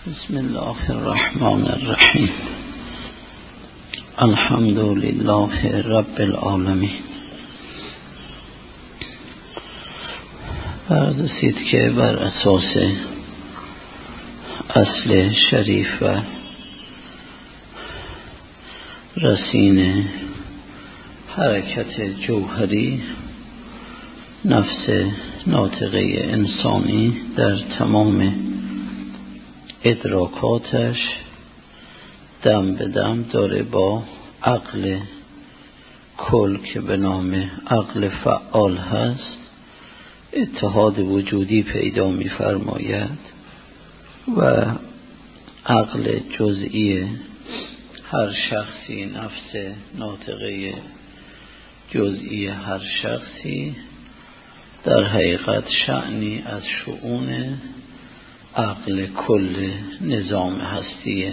بسم الله الرحمن الرحیم. الحمد لله رب العالمین. برداشتید که بر اساس اصل شریف و رسین حرکت جوهری نفس ناطقه انسانی در تمام ادراکاتش دم به دم داره با عقل کل که به نام عقل فعال هست اتحاد وجودی پیدا می فرماید و عقل جزئی هر شخصی، نفس ناطقه جزئی هر شخصی در حقیقت شأنی از شؤون عقل کل نظام هستیه.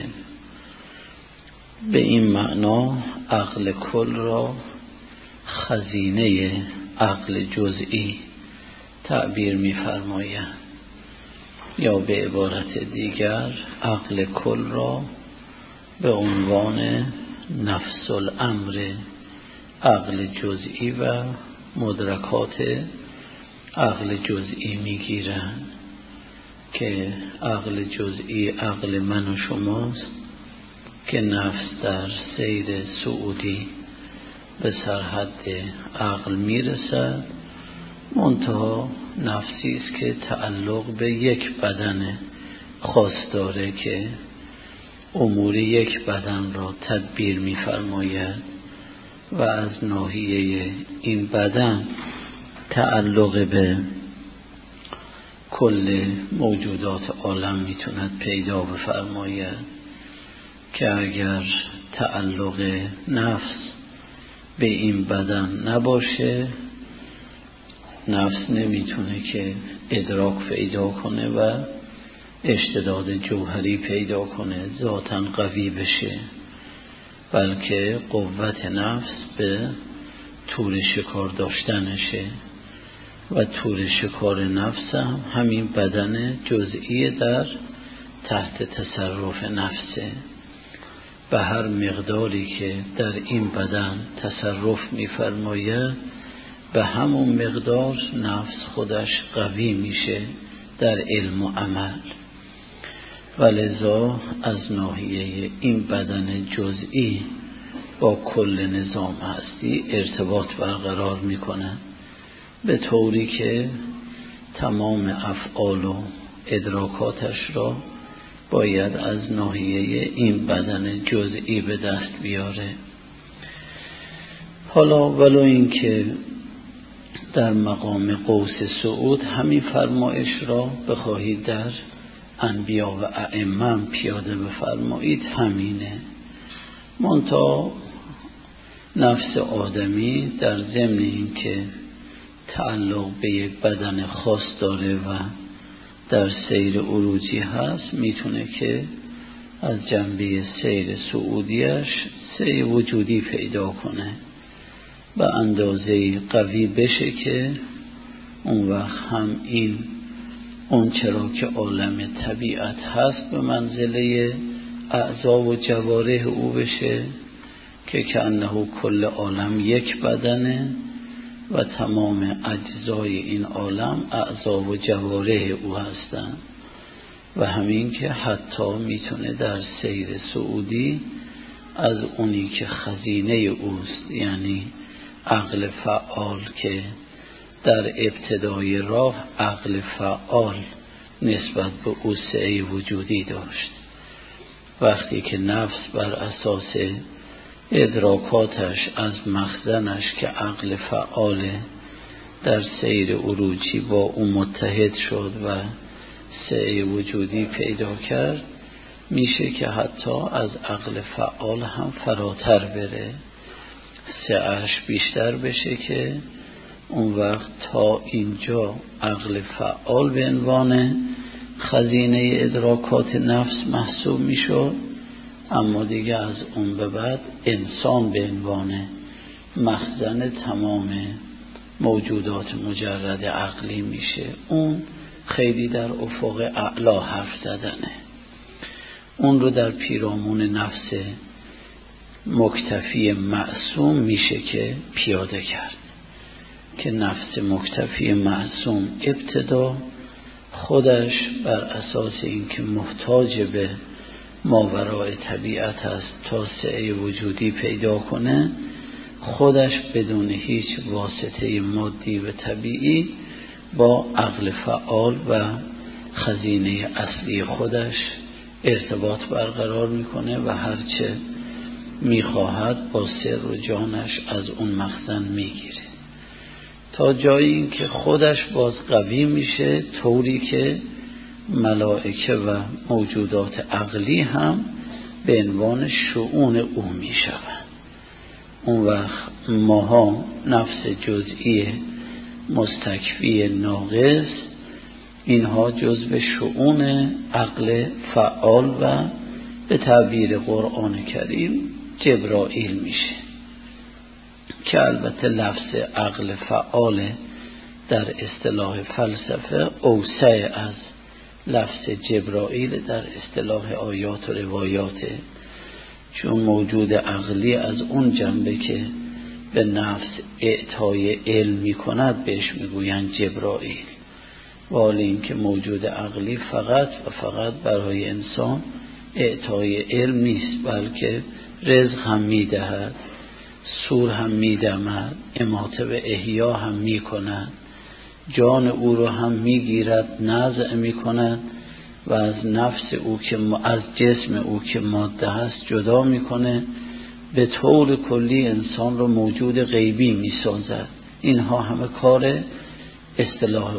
به این معنا عقل کل را خزینه عقل جزئی تعبیر می فرمایند، یا به عبارت دیگر عقل کل را به عنوان نفس الامر عقل جزئی و مدرکات عقل جزئی می گیرند که عقل جزئی عقل من و شماست که نفس در سیر صعودی به سرحد عقل میرسد، منتها نفسی است که تعلق به یک بدن خاص داره که امور یک بدن را تدبیر می‌فرماید و از ناحیه این بدن تعلق به کل موجودات عالم میتوند پیدا بفرماید که اگر تعلق نفس به این بدن نباشه نفس نمیتونه که ادراک پیدا کنه و اشتداد جوهری پیدا کنه، ذاتاً قوی بشه، بلکه قوت نفس به طور شکار داشتنشه و طور شکار نفس هم همین بدن جزئی در تحت تصرف نفسه. به هر مقداری که در این بدن تصرف می‌فرماید به همون مقدار نفس خودش قوی میشه در علم و عمل و لذا از ناحیه این بدن جزئی با کل نظام هستی ارتباط برقرار میکنه، به طوری که تمام افعال و ادراکاتش را باید از ناحیه این بدن جزئی به دست بیاره. حالا ولو این که در مقام قوس صعود همین فرمایش را بخواهید در انبیا و ائمه پیاده بفرمایید همینه، منتها نفس آدمی در ضمن این که تعلق به یک بدن خاص داره و در سیر عروجی هست میتونه که از جنبه سیر صعودیش سیر وجودی پیدا کنه به اندازه قوی بشه که اون وقت هم این اون چرا که عالم طبیعت هست به منزله اعضا و جوارح او بشه که کأنه کل عالم یک بدنه و تمام اجزای این عالم اعضا و جوارح او هستند و همین که حتی میتونه در سیر صعودی از اونی که خزینه اوست یعنی عقل فعال که در ابتدای راه عقل فعال نسبت به او سعی وجودی داشت، وقتی که نفس بر اساس ادراکاتش از مخزنش که عقل فعال در سیر عروجی با او متحد شد و سعی وجودی پیدا کرد میشه که حتی از عقل فعال هم فراتر بره، سعیش بیشتر بشه که اون وقت تا اینجا عقل فعال به عنوان خزینه ادراکات نفس محسوب میشد، اما دیگه از اون به بعد انسان به عنوان مخزن تمام موجودات مجرد عقلی میشه. اون خیلی در افق اعلا حرف زدنه. اون رو در پیرامون نفس مکتفی معصوم میشه که پیاده کرد، که نفس مکتفی معصوم ابتدا خودش بر اساس اینکه محتاج به ماوراء طبیعت است تا سعی وجودی پیدا کنه، خودش بدون هیچ واسطه مادی و طبیعی با عقل فعال و خزینه اصلی خودش ارتباط برقرار میکنه و هرچه میخواهد با سر و جانش از اون مخزن میگیره، تا جایی این که خودش باز قوی میشه، طوری که ملائکه و موجودات عقلی هم به عنوان شؤون او میشوند. اون وقت ماها نفس جزئی مستکفی ناقص، اینها جزو شؤون عقل فعال و به تعبیر قرآن کریم جبرائیل میشه، که البته لفظ عقل فعال در اصطلاح فلسفه اوسع از لفظ جبرائیل در اصطلاح آیات و روایاته، چون موجود عقلی از اون جنبه که به نفس اعطای علم می کند بهش میگویند جبرائیل، ولی این که موجود عقلی فقط و فقط برای انسان اعطای علم نیست، بلکه رزق هم می دهد، سور هم می دمد، اماته به احیا هم می کند، جان او رو هم می گیرد، نزع می کند و از نفس او که از جسم او که ماده هست جدا می کنه، به طور کلی انسان رو موجود غیبی می سازد. اینها همه کار اصطلاح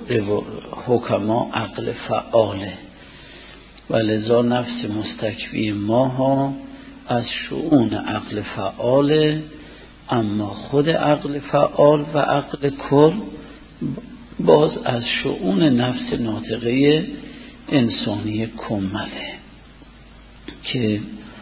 حکما عقل فعاله، و لذا نفس مستکفی ماها از شؤون عقل فعاله، اما خود عقل فعال و عقل کل باز از شؤون نفس ناطقه انسانی کمله، که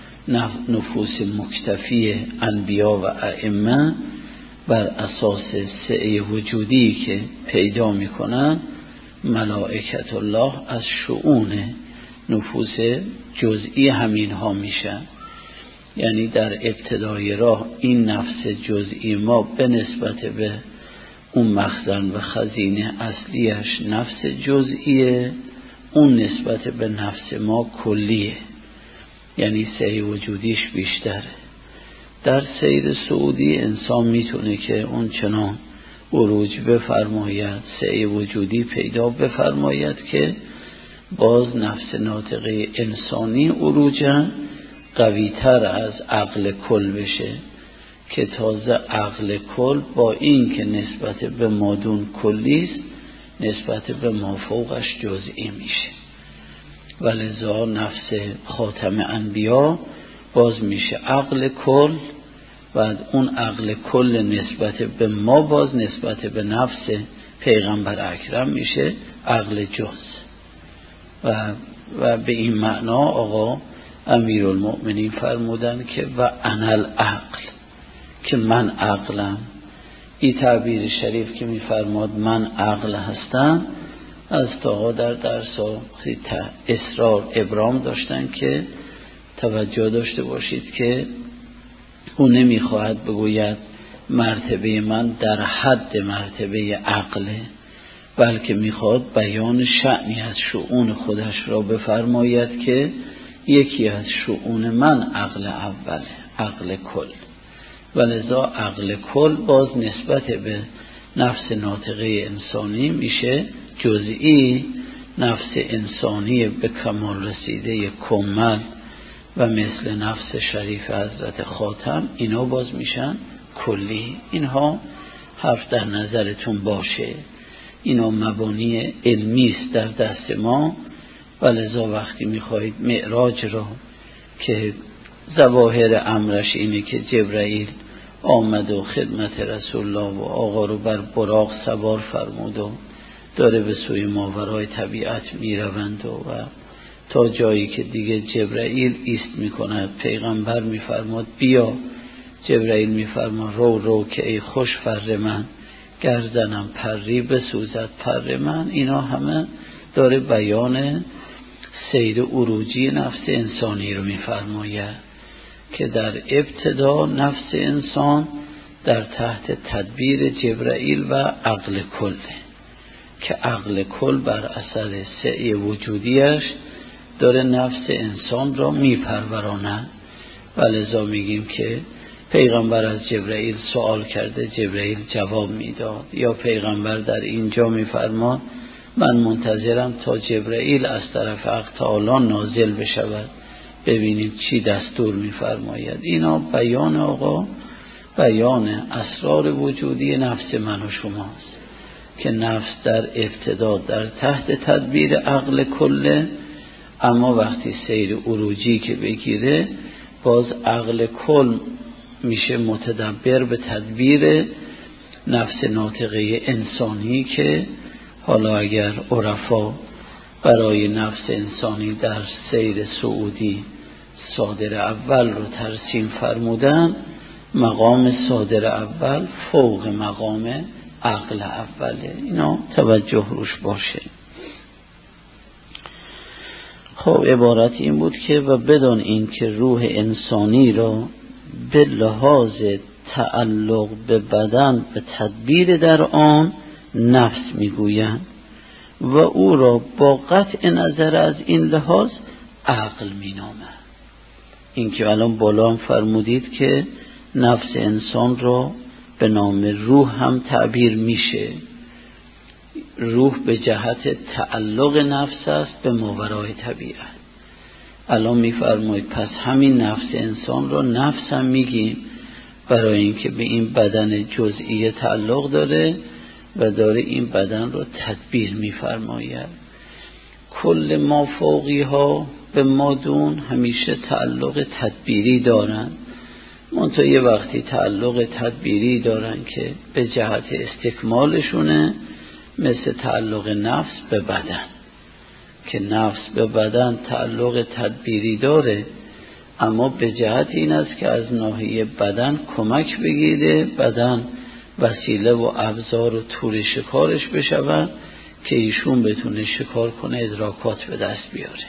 نفوس مکتفی انبیا و ائمه بر اساس سعی وجودی که پیدا میکنن، ملائکت الله از شؤون نفوس جزئی همین ها میشن. یعنی در ابتدای راه این نفس جزئی ما به نسبت به اون مخزن و خزینه اصلیش نفس جزئیه، اون نسبت به نفس ما کلیه، یعنی سعی وجودیش بیشتره. در سیر صعودی انسان میتونه که اون چنان عروج بفرماید، سعی وجودی پیدا بفرماید که باز نفس ناطقه انسانی عروجن قوی تر از عقل کل بشه، که تازه عقل کل با این که نسبت به مادون کلیست، نسبت به مافوقش جزئی میشه، و لذا نفس خاتم انبیا باز میشه عقل کل، و اون عقل کل نسبت به ما باز نسبت به نفس پیغمبر اکرم میشه عقل جز. و به این معنا آقا امیرالمؤمنین فرمودن که و انا العقل، که من عقلم. این تعبیر شریف که میفرماد من عقل هستم، از تا در درسا اصرار ابرام داشتن که توجه داشته باشید که او نمیخواهد بگوید مرتبه من در حد مرتبه عقله، بلکه میخواد بیان شأنی از شؤون خودش را بفرماید که یکی از شؤون من عقل اوله، عقل کل، و لذا عقل کل باز نسبت به نفس ناطقه انسانی میشه جزئی، نفس انسانی به کمال رسیده کمل و مثل نفس شریف حضرت خاتم، اینا باز میشن کلی. اینها حرف در نظرتون باشه، اینا مبانی علمی است در دست ما، و لذا وقتی میخواهید معراج را که ظواهر امرش اینه که جبرائیل آمد و خدمت رسول الله و آقا رو بر براق سوار فرمود و داره به سوی ماورای طبیعت میروند و تا جایی که دیگه جبرائیل ایست میکند، پیغمبر میفرماد بیا، جبرائیل میفرماد رو که ای خوش فر من، گردنم پری بسوزد پر من. اینا همه داره بیان سیر عروجی نفس انسانی رو می‌فرماید که در ابتدا نفس انسان در تحت تدبیر جبرائیل و عقل کله که عقل کل بر اثر سعی وجودیش داره نفس انسان را میپروراند و لذا میگیم که پیغمبر از جبرائیل سوال کرده، جبرائیل جواب میداد، یا پیغمبر در اینجا میفرماد من منتظرم تا جبرائیل از طرف حق تعالی نازل بشود ببینیم چی دستور میفرماید. اینا بیان آقا بیان اسرار وجودی نفس من و شماست که نفس در ابتدا در تحت تدبیر عقل کله، اما وقتی سیر عروجی که بگیره باز عقل کل میشه متدبر به تدبیر نفس ناطقه انسانی که حالا اگر عرفا برای نفس انسانی در سیر صعودی صادر اول رو ترسیم فرمودن، مقام صادر اول فوق مقام عقل اوله. اینا توجه روش باشه. خب عبارت این بود که و بدان این که روح انسانی را به لحاظ تعلق به بدن به تدبیر در آن نفس میگویند و او را با قطع نظر از این لحاظ عقل مینامند. این که الان بالا هم فرمودید که نفس انسان را به نام روح هم تعبیر میشه. روح به جهت تعلق نفس است به ماورای طبیعت. الان میفرمایید پس همین نفس انسان را نفس هم میگیم برای اینکه به این بدن جزئی تعلق داره و داره این بدن را تدبیر میفرماید. کل ما فوقی ها به مادون همیشه تعلق تدبیری دارن، منتها یه وقتی تعلق تدبیری دارن که به جهت استکمالشونه، مثل تعلق نفس به بدن که نفس به بدن تعلق تدبیری داره، اما به جهت این است که از ناحیه بدن کمک بگیره، بدن وسیله و ابزار و تور شکارش بشود که ایشون بتونه شکار کنه، ادراکات به دست بیاره.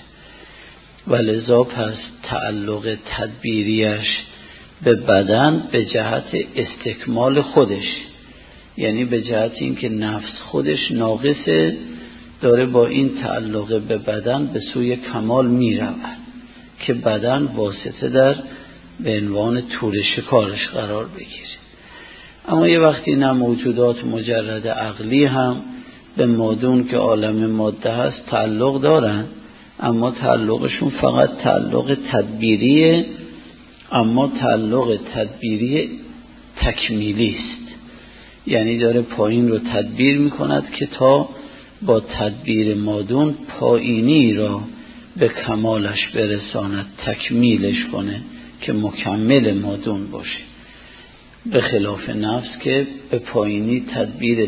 ولذا پس تعلق تدبیریش به بدن به جهت استکمال خودش، یعنی به جهت این که نفس خودش ناقصه، داره با این تعلق به بدن به سوی کمال می رود که بدن واسطه در به عنوان تور شکارش قرار بگیره. اما یه وقتی نه موجودات مجرد عقلی هم به مادون که عالم ماده هست تعلق دارن، اما تعلقشون فقط تعلق تدبیریه، اما تعلق تدبیری تکمیلی است، یعنی داره پایین رو تدبیر میکند که تا با تدبیر مادون پایینی را به کمالش برساند، تکمیلش کنه که مکمل مادون باشه، به خلاف نفس که به پایینی تدبیر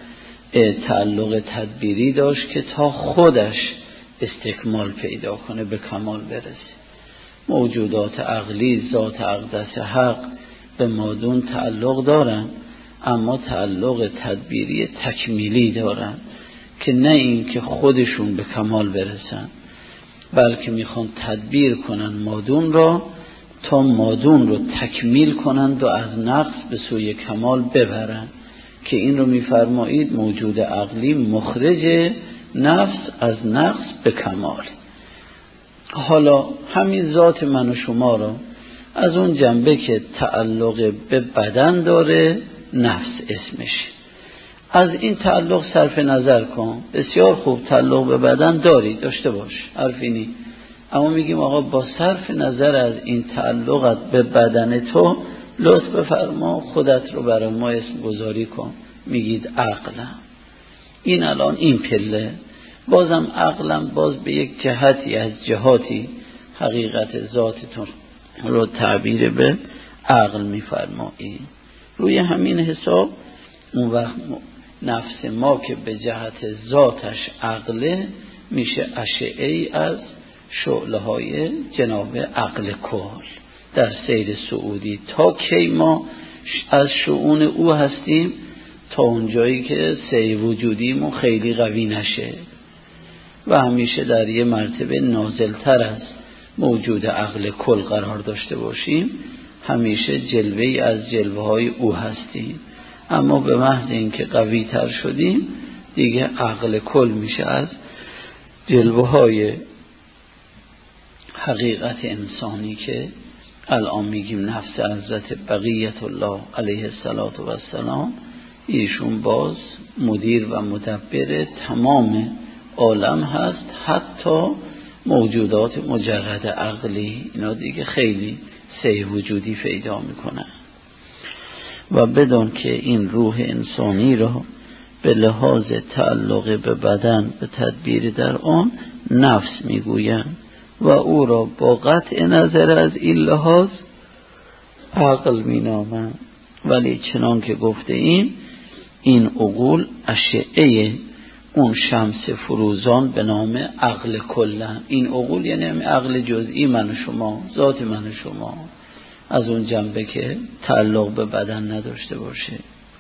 تعلق تدبیری داشت که تا خودش استکمال پیدا کنه، به کمال برسه. موجودات عقلی ذات اقدس حق به مادون تعلق دارن، اما تعلق تدبیری تکمیلی دارن که نه این که خودشون به کمال برسن، بلکه میخوان تدبیر کنن مادون را تا مادون رو تکمیل کنند و از نقص به سوی کمال ببرن، که این رو میفرمایید موجود عقلی مخرج نفس از نقص به کمال. حالا همین ذات من و شما را از اون جنبه که تعلق به بدن داره نفس اسمش، از این تعلق صرف نظر کن. بسیار خوب تعلق به بدن داری، داشته باش، حرفی نی، اما میگیم آقا با صرف نظر از این تعلقت به بدن تو لطف بفرما خودت رو برای ما اسم گذاری کن. میگید عقلم. این الان این پله، بازم عقلم باز به یک جهتی از جهاتی حقیقت ذاتتون رو تعبیر به عقل میفرمایی. روی همین حساب اون وقت نفس ما که به جهت ذاتش عقله میشه اشعه‌ای از شعله های جناب عقل کل در سیر صعودی. تا کی ما از شؤون او هستیم؟ تا اونجایی که سیر وجودیمون خیلی قوی نشه. و همیشه در یه مرتبه نازلتر از موجود عقل کل قرار داشته باشیم، همیشه جلوه‌ای از جلوه‌های او هستیم. اما به محض اینکه قوی تر شدیم دیگه عقل کل میشه از جلوه‌های حقیقت انسانی که الان میگیم نفس حضرت بقیت الله علیه السلام، ایشون باز مدیر و مدبر تمام عالم هست، حتی موجودات مجرد عقلی اینا دیگه خیلی سعی وجودی پیدا میکنن. و بدون که این روح انسانی را به لحاظ تعلق به بدن به تدبیر در آن نفس میگویند و او را با قطع نظر از این لحاظ عقل مینامند. ولی چنان که گفته ایم این عقول اشعه اون شمس فروزان به نام عقل کلن. این عقول یعنی عقل جزئی من و شما، ذات من و شما، از اون جنبه که تعلق به بدن نداشته باشه.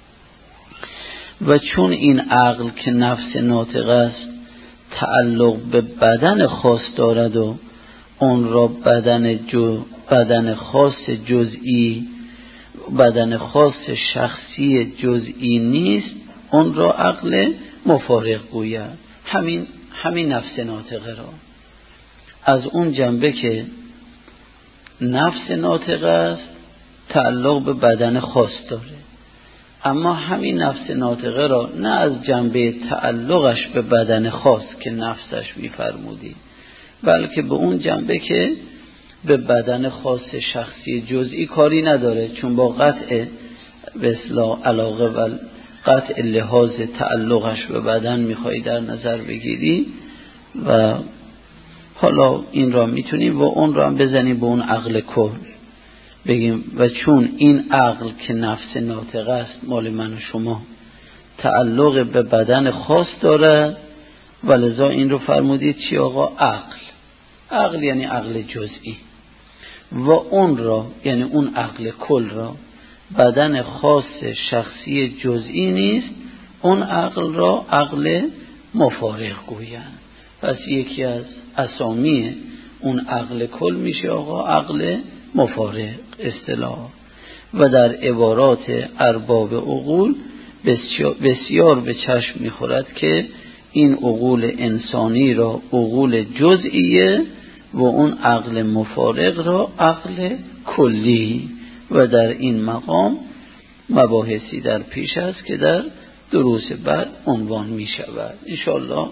و چون این عقل که نفس ناطق است تعلق به بدن خاص دارد و اون را بدن خاص جزئی، بدن خاص شخصی جزئی نیست، اون را عقل مفارق گوید. همین نفس ناطقه را از اون جنبه که نفس ناطق است تعلق به بدن خاص داره، اما همین نفس ناطقه را نه از جنبه تعلقش به بدن خاص که نفسش می‌فرمودی، بلکه به اون جنبه که به بدن خاص شخصی جزئی کاری نداره، چون با قطع به اصطلاح علاقه و قطع لحاظ تعلقش به بدن میخوای در نظر بگیری. و حالا این را میتونیم و اون را هم بزنیم به اون عقل کل بگیم و چون این عقل که نفس ناطقه است مال من و شما تعلق به بدن خاص داره، ولذا این رو فرمودید چی آقا؟ عقل یعنی عقل جزئی، و اون را یعنی اون عقل کل را بدن خاص شخصی جزئی نیست، اون عقل را عقل مفارق گویند. پس یکی از اسامی اون عقل کل میشه آقا عقل مفارق اصطلاح. و در عبارات ارباب عقول بسیار به چشم میخورد که این عقول انسانی را عقول جزئیه و اون عقل مفارق را عقل کلی. و در این مقام مباحثی در پیش است که در دروس بعد عنوان می شود انشاءالله.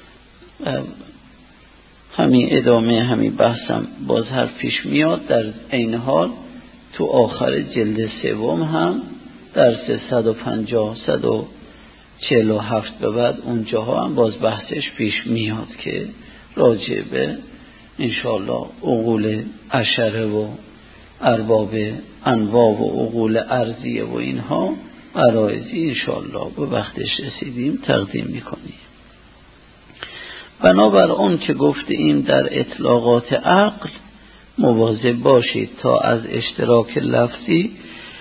همین ادامه همین بحثم باز هر پیش میاد. در این حال تو آخر جلد سوم هم درس 150 147 به بعد اونجاها هم باز بحثش پیش میاد که راجع به انشاءالله عقول عشره و ارباب انواع و عقول ارضیه و اینها عرایزی انشاءالله به وقتش رسیدیم تقدیم میکنیم. بنابر اون که گفتیم در اطلاقات عقل مواظب باشید تا از اشتراک لفظی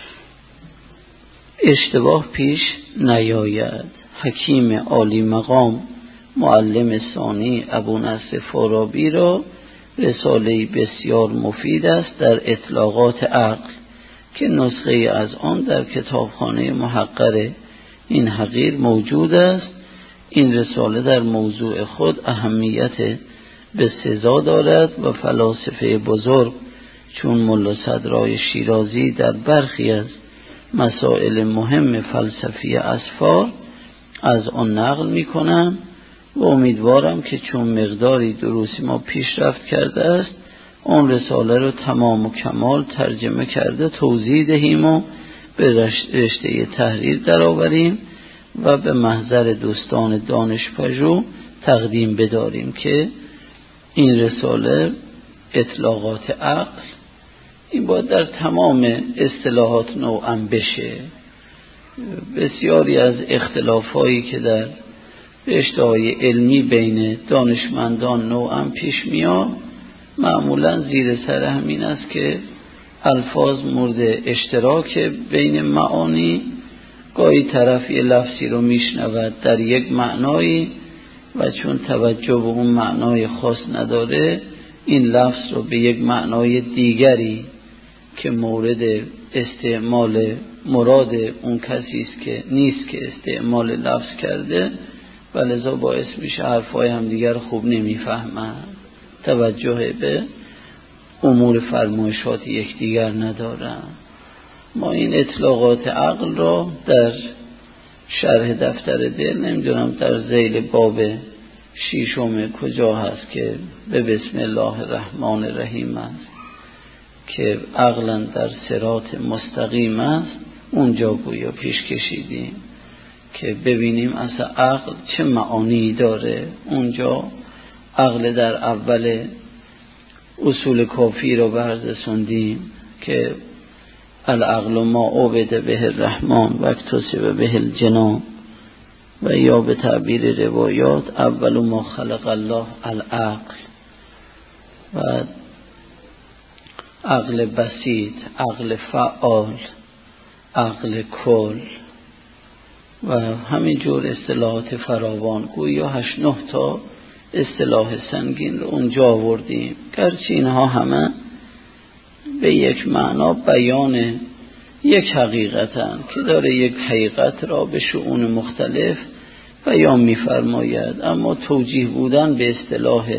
اشتباه پیش نیاید. حکیم عالی مقام معلم ثانی ابو نصر فارابی را رساله بسیار مفید است در اطلاقات عقل که نسخه از آن در کتابخانه محقر این حقیر موجود است. این رساله در موضوع خود اهمیت بسزا دارد و فلاسفه بزرگ چون ملا صدرای شیرازی در برخی از مسائل مهم فلسفی اسفار از آن نقل می کنم و امیدوارم که چون مقداری دروسی ما پیشرفت کرده است آن رساله رو تمام و کمال ترجمه کرده توضیح دهیم و به رشته تحریر درآوریم و به محضر دوستان دانشپژوه تقدیم بداریم که این رساله اطلاقات عقل این باید در تمام اصطلاحات نوعا بشه. بسیاری از اختلافایی که در رشته‌های علمی بین دانشمندان نوعا پیش میاد معمولا زیر سر همین است که الفاظ مورد اشتراک بین معانی، گاهی طرف یه لفظی رو میشنود در یک معنایی و چون توجه به اون معنای خاص نداره این لفظ رو به یک معنای دیگری که مورد استعمال مراد اون کسی است که نیست که استعمال لفظ کرده و لذا باعث میشه حرفای هم دیگر خوب نمیفهمن، توجه به امور فرمایشات یکدیگر ندارن. ما این اطلاقات عقل را در شرح دفتر دل نمیدونم در ذیل باب 6 کجا هست که به بسم الله الرحمن الرحیم است که عقلا در صراط مستقیم است، اونجا گویا پیش کشیدیم که ببینیم اصلا عقل چه معانی داره. اونجا عقل در اول اصول کافی رو بررسوندیم که العقل ما عبد به الرحمن و اکتسب به الجنان و یا به تعبیر روایات اول ما خلق الله العقل و عقل بسیط، عقل فعال، عقل کل و همینجور اصطلاحات فراوان گویا 8-9 تا اصطلاح سنگین رو اونجا آوردیم، گرچه اینها همه به یک معنا بیان یک حقیقتن که داره یک حقیقت را به شؤون مختلف بیان می‌فرماید، اما توجیه بودن به اصطلاح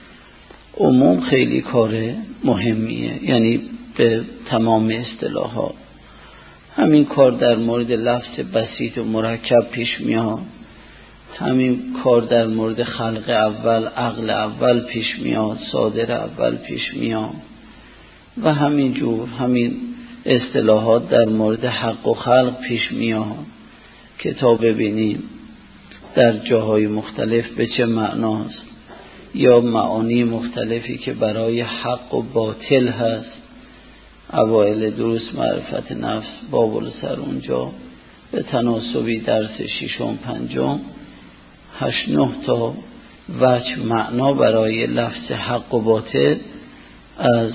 عموم خیلی کار مهمیه، یعنی به تمام اصطلاحات. همین کار در مورد لفظ بسیط و مرکب پیش میاد، همین کار در مورد خلق اول، عقل اول پیش میاد، صادر اول پیش میاد و همین جور همین اصطلاحات در مورد حق و خلق پیش میاد که تا ببینیم در جاهای مختلف به چه معناست یا معانی مختلفی که برای حق و باطل هست. اوائل دروس معرفت نفس باب سر اونجا به تناسبی درس 6 و 5 8-9 تا وجه معنا برای لفظ حق و باطل از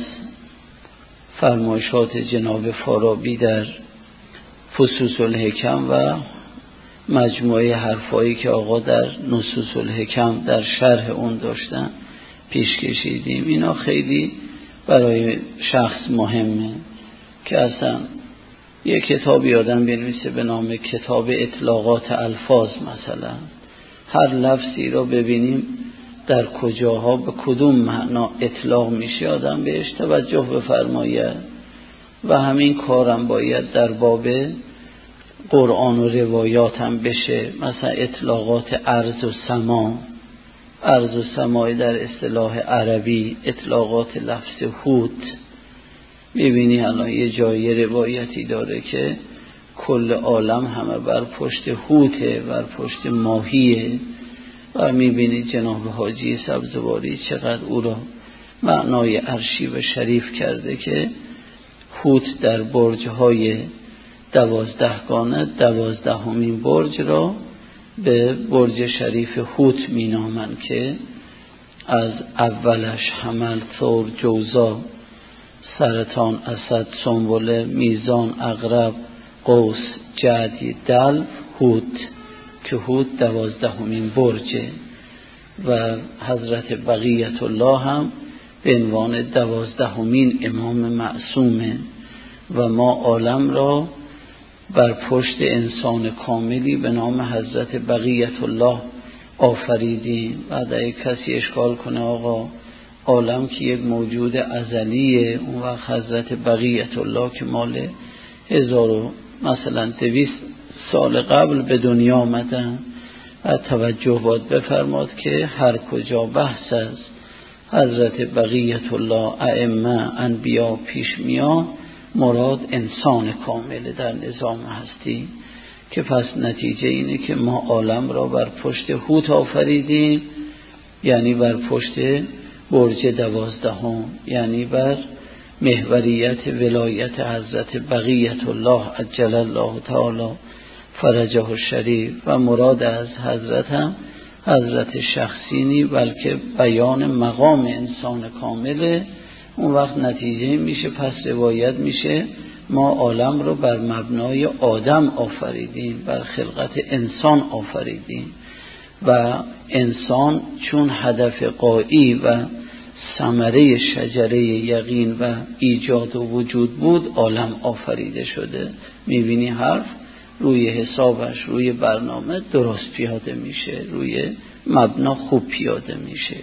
فرمایشات جناب فارابی در فصوص الحکم و مجموعه حرفایی که آقا در نصوص الحکم در شرح اون داشتن پیش کشیدیم. اینا خیلی برای شخص مهمه که اصلا یک کتابی آدم بنویسه به نام کتاب اطلاقات الفاظ، مثلا هر لفظی را ببینیم در کجاها به کدوم معنا اطلاق میشه آدم بهش توجه بفرماید و همین کارم باید در باب قرآن و روایات هم بشه. مثلا اطلاقات ارض و سما، ارض و سمای در اصطلاح عربی، اطلاقات لفظ هوت. میبینی الان یه جایی روایتی داره که کل عالم همه بر پشت هوته، بر پشت ماهیه و میبینی جناب حاجی سبزواری چقدر او را معنای عرشی و شریف کرده که هوت در برج‌های 12گانه 12مین برج را به برج شریف هوت مینامند که از اولش حمل، ثور، جوزا، سرطان، اسد، سنبله، میزان، عقرب، قوس، جدی، دلو، هوت که هوت 12مین برجه و حضرت بقیت الله هم به عنوان 12مین امام معصومه و ما عالم را بر پشت انسان کاملی به نام حضرت بقیت الله آفریدیم. بعد اگه کسی اشکال کنه آقا عالم که یک موجود ازلیه، اون وقت حضرت بقیت الله که مال 1200 سال قبل به دنیا آمدن، توجه باید بفرماد که هر کجا بحث از حضرت بقیت الله، ائمه، انبیا پیش میاد مراد انسان کامل در نظام هستی، که پس نتیجه اینه که ما عالم را بر پشت هوت آفریدیم، یعنی بر پشت برج 12، یعنی بر محوریت ولایت حضرت بقیت الله عجل الله تعالی فرجه الشریف و مراد از حضرت هم حضرت شخصینی بلکه بیان مقام انسان کامله. اون وقت نتیجه میشه پس روایت میشه ما عالم رو بر مبنای آدم آفریدیم، بر خلقت انسان آفریدیم و انسان چون هدف غایی و ثمره شجره یقین و ایجاد و وجود بود عالم آفریده شده. میبینی حرف روی حسابش، روی برنامه درست پیاده میشه، روی مبنا خوب پیاده میشه.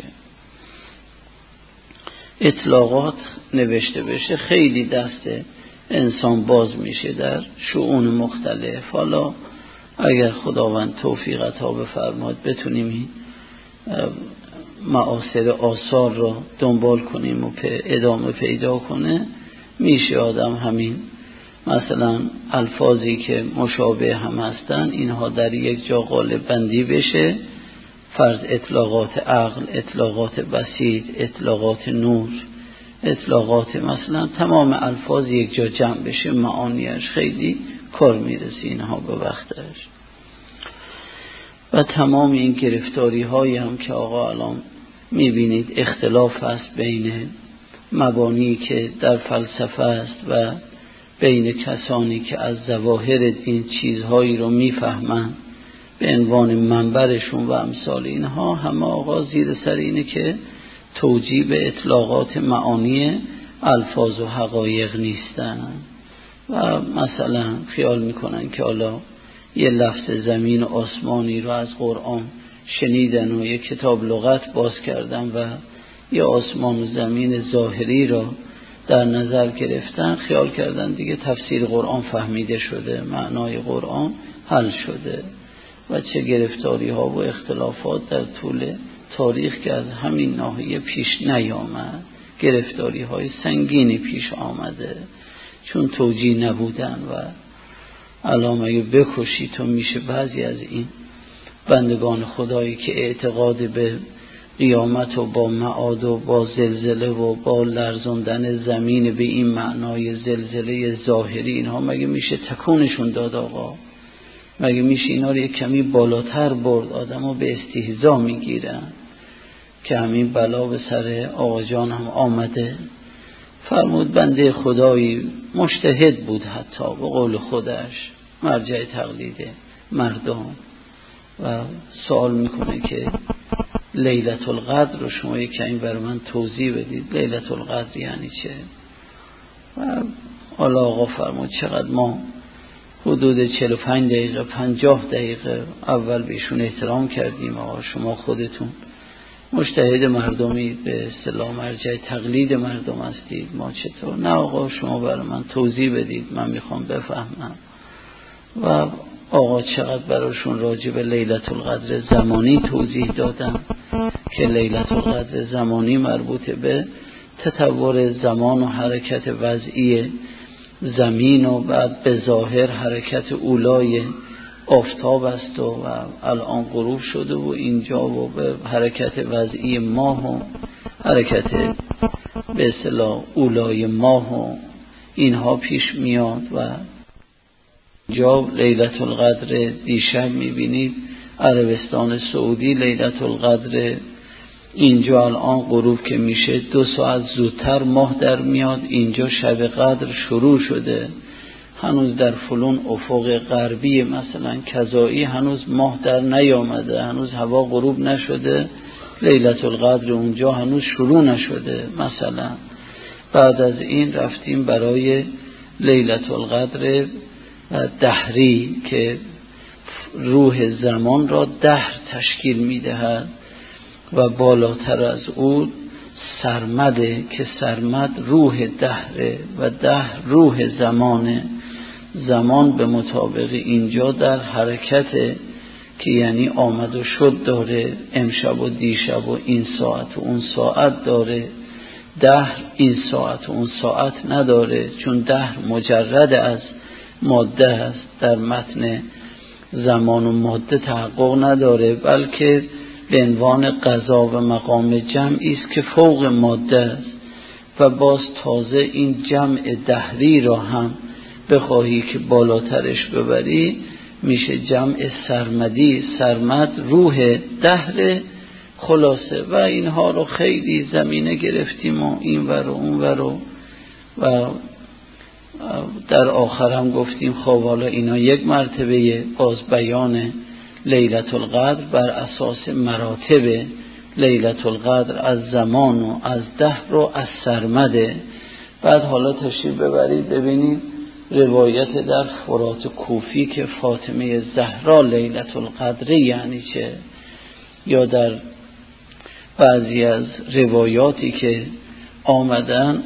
اطلاقات نوشته بشه خیلی دست انسان باز میشه در شؤون مختلف. حالا اگر خداوند توفیق عطا بفرماد بتونیم این معاصر آثار رو دنبال کنیم و ادامه پیدا کنه، میشه آدم همین مثلا الفاظی که مشابه هم هستن اینها در یک جا قالب بندی بشه، فرض اطلاقات عقل، اطلاقات بسیط، اطلاقات نور، اطلاقات مثلا تمام الفاظ یک جا جمع بشه، معانیش خیلی کار میرسه اینها به وقتش. و تمام این گرفتاری های هم که آقا الان میبینید اختلاف است بین مبانی که در فلسفه است و بین کسانی که از ظواهر این چیزهایی رو میفهمند به عنوان منبرشون و امثال اینها، همه آقا زیر سر اینه که توجیه به اطلاقات معانی الفاظ و حقایق نیستن و مثلا خیال میکنن که حالا یه لفظ زمین و آسمانی رو از قرآن شنیدن و یه کتاب لغت باز کردن و یه آسمان و زمین ظاهری رو در نظر گرفتن، خیال کردن دیگه تفسیر قرآن فهمیده شده، معنای قرآن حل شده. و چه گرفتاری ها و اختلافات در طول تاریخ که از همین ناحیه پیش نیامد، گرفتاری های سنگینی پیش آمده چون توجیه نبودن. و الان اگه بکشی تو میشه بعضی از این بندگان خدایی که اعتقاد به قیامت و با معاد و با زلزله و با لرزاندن زمین به این معنای زلزله ظاهری، اینها مگه میشه تکونشون داد آقا؟ مگه میشه اینا رو یک کمی بالاتر برد؟ آدم ها به استهزا میگیرن که همین بلا به سر آقا جان هم آمده. فرمود بنده خدایی مجتهد بود، حتی به قول خودش مرجع تقلید مردم، و سوال میکنه که لیلة القدر رو شما یک کمی برای من توضیح بدید، لیلة القدر یعنی چه؟ و حالا آقا فرمود چقدر ما حدود 45 دقیقه 50 دقیقه اول بهشون احترام کردیم، آقا شما خودتون مجتهد مردمی به اصطلاح مرجع تقلید مردم هستید، ما چطور؟ نه آقا شما برای من توضیح بدید، من میخوام بفهمم. و آقا چقدر براشون راجع به لیلة القدر زمانی توضیح دادم که لیلة القدر زمانی مربوط به تطور زمان و حرکت وضعی زمین و بعد به ظاهر حرکت اولای آفتاب است و الان غروب شده و اینجا و به حرکت وضعی ماه و حرکت به اصطلاح اولای ماه و اینها پیش میاد. و اینجا لیلة القدر دیشب میبینید عربستان سعودی لیلة القدر اینجا الان غروب که میشه 2 ساعت زودتر ماه در میاد، اینجا شب قدر شروع شده، هنوز در فلون افق غربی مثلا کذایی هنوز ماه در نیامده، هنوز هوا غروب نشده، لیلة القدر اونجا هنوز شروع نشده. مثلا بعد از این رفتیم برای لیلة القدر دهری که روح زمان را دهر تشکیل میدهد و بالاتر از او سرمده که سرمد روح دهره و دهر روح زمانه. زمان به مطابق اینجا در حرکت که یعنی آمد و شد داره، امشب و دیشب و این ساعت و اون ساعت داره. دهر این ساعت و اون ساعت نداره، چون دهر مجرد از ماده است، در متن زمان و ماده تحقق نداره، بلکه به عنوان قضا و مقام جمعی است که فوق ماده است. و باز تازه این جمع دهری را هم بخواهی که بالاترش ببری میشه جمع سرمدی، سرمد روح دهر. خلاصه و اینها رو خیلی زمینه گرفتیم و این ور و اون ور و در آخرم گفتیم خب حالا اینا یک مرتبه باز بیان لیلة القدر بر اساس مراتب لیلة القدر از زمان و از دهر و از سرمده. بعد حالا تشریف ببرید ببینید روایت در فرات کوفی که فاطمه زهرا لیلة القدر یعنی چه، یا در بعضی از روایاتی که آمدن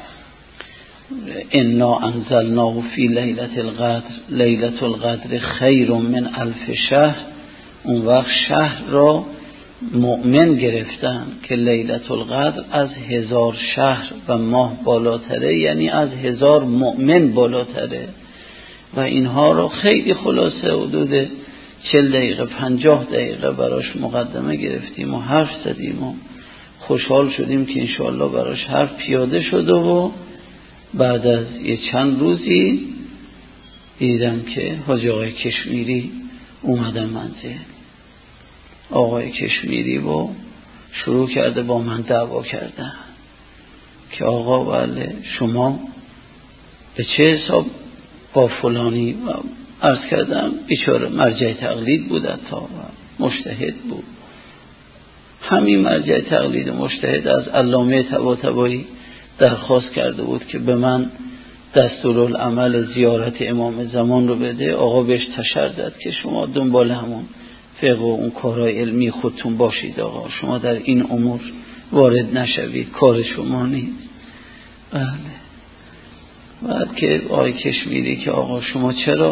انا انزلناه فی لیلة القدر لیلة القدر خیر من الف شهر، اون وقت شهر را مؤمن گرفتن که لیلة القدر از 1000 شهر و ماه بالاتره، یعنی از 1000 مؤمن بالاتره. و اینها رو خیلی خلاصه حدود 40 دقیقه 50 دقیقه براش مقدمه گرفتیم و حرف زدیم و خوشحال شدیم که انشاءالله براش حرف پیاده شده. و بعد از یه چند روزی دیدم که حاجی آقای کشمیری اومدن منزل. آقای کشمیری و شروع کرده با من دعوا کردن که آقا بله شما به چه حساب با فلانی، عرض کردم بیچاره مرجع تقلید بود، تا مجتهد بود. همین مرجع تقلید مجتهد از علامه طباطبایی درخواست کرده بود که به من دستورالعمل زیارت امام زمان رو بده. آقا بهش تشر داد که شما دنبال همون فقه و اون کارهای علمی خودتون باشید، آقا شما در این امور وارد نشوید، کار شما نیست. بله. بعد که آقای کشمیری که آقا شما چرا،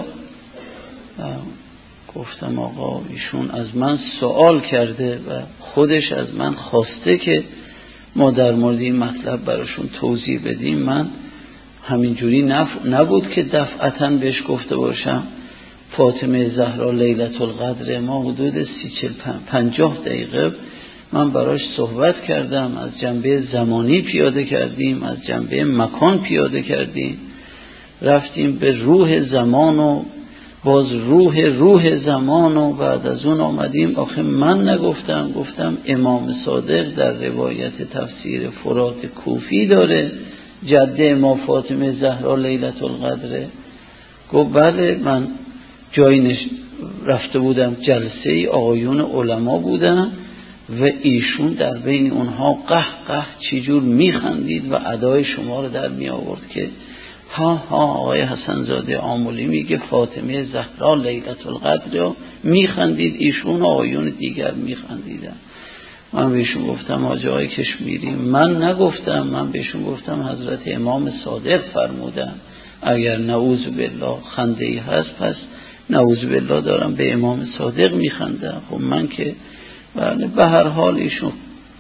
گفتم آقا ایشون از من سوال کرده و خودش از من خواسته که ما در مورد این مطلب براشون توضیح بدیم. من همینجوری نبود که دفعتاً بهش گفته باشم فاطمه زهرا لیلة القدر. ما حدود 30-50 دقیقه من براش صحبت کردم، از جنبه زمانی پیاده کردیم، از جنبه مکان پیاده کردیم، رفتیم به روح زمان و باز روح زمان و بعد از اون آمدیم. آخه من نگفتم، گفتم امام صادق در روایت تفسیر فرات کوفی داره جده ما فاطمه زهرا لیلة القدر. گفت بله من جایی رفته بودم جلسه آقایون علما بودن و ایشون در بین اونها قه چجور میخندید و ادای شما رو در می آورد که ها آقای حسن زاده آملی میگه فاطمه زهرا لیلة القدر رو میخندید، ایشون آقایون دیگر میخندیدن. من بهشون گفتم حاجی آقای کشمیری من نگفتم، من بهشون گفتم حضرت امام صادق فرمودن اگر نعوذ بالله خنده‌ای هست پس نعوذ بالله دارم به امام صادق میخندم. خب من که به هر حال ایشون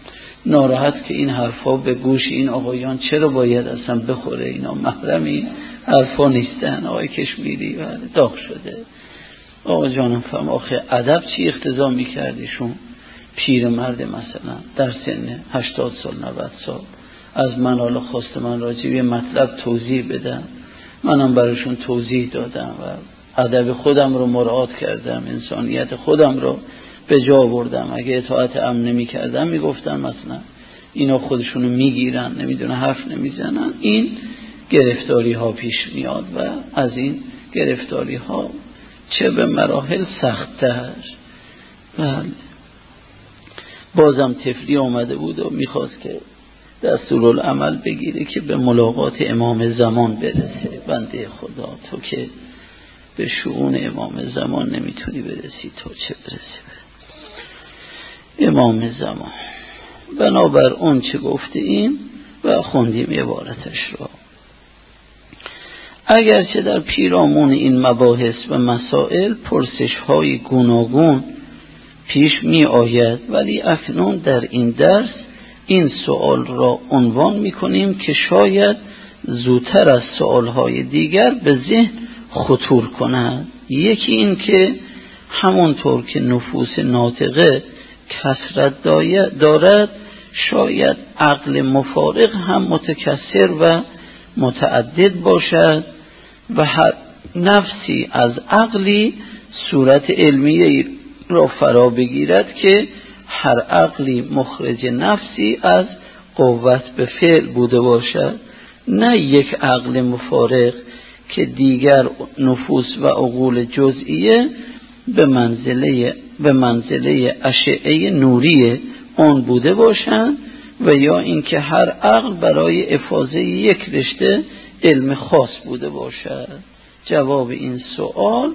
ناراحت که این حرفا به گوش این آقایان چرا باید اصلا بخوره، اینا محرمی حرفا نیستن. آقای کشمیری داغ شده. آقا جانم فهم آخه ادب چی اقتضا میکردیشون؟ پیرمرد مثلا در سن 80 سال 90 سال از من حالا خواست من راجع به مطلب توضیح بدم، منم براشون توضیح دادم و ادب خودم رو مراعات کردم، انسانیت خودم رو به جا بردم. اگه اطاعت امر نمی کردم می گفتم مثلا اینا خودشونو می گیرن، نمیدونه حرف نمی زنن. این گرفتاری ها پیش میاد و از این گرفتاری ها چه به مراحل سخت‌تر. بله. بازم تفلی آمده بود و میخواست که دستورالعمل بگیره که به ملاقات امام زمان برسه. بنده خدا تو که به شؤون امام زمان نمیتونی برسی، تو چه برسی به امام زمان. بنابر اون چه گفته ایم و خوندیم عبارتش را. اگرچه در پیرامون این مباحث و مسائل پرسش های گوناگون پیش می آید، ولی اکنون در این درس این سوال را عنوان می کنیم که شاید زودتر از سوال های دیگر به ذهن خطور کند. یکی این که همونطور که نفوس ناطقه کثرت دارد شاید عقل مفارق هم متکثر و متعدد باشد و هر نفسی از عقلی صورت علمیه را فرا بگیرد که هر عقلی مخرج نفسی از قوت به فعل بوده باشد، نه یک عقل مفارق که دیگر نفوس و عقول جزئیه به منزله اشعه نوری اون بوده باشند و یا اینکه هر عقل برای افاضه یک رشته علم خاص بوده باشد. جواب این سوال